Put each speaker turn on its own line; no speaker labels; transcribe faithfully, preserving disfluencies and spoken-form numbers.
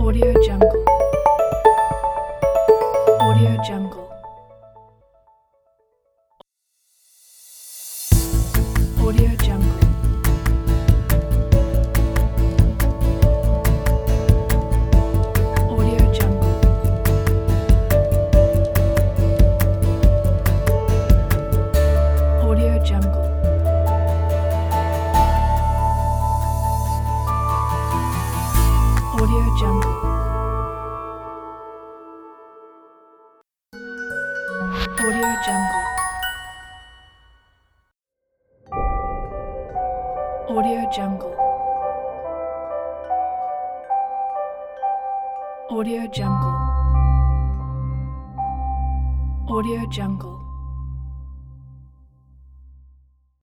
Audio Jungle. Audio Jungle. Audio Jungle. Audio Jungle. Audio Jungle. Audio Jungle. Audio Jungle. Audio Jungle. Audio Jungle. Audio Jungle.